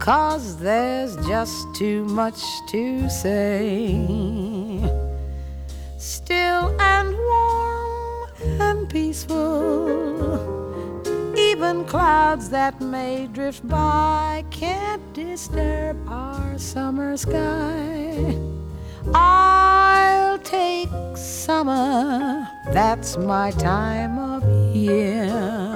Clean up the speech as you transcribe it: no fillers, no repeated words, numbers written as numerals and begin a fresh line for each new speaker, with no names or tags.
'cause there's just too much to say. Still and warm and peaceful, even clouds that may drift by can't disturb our summer sky. I'll take summer, that's my time of year.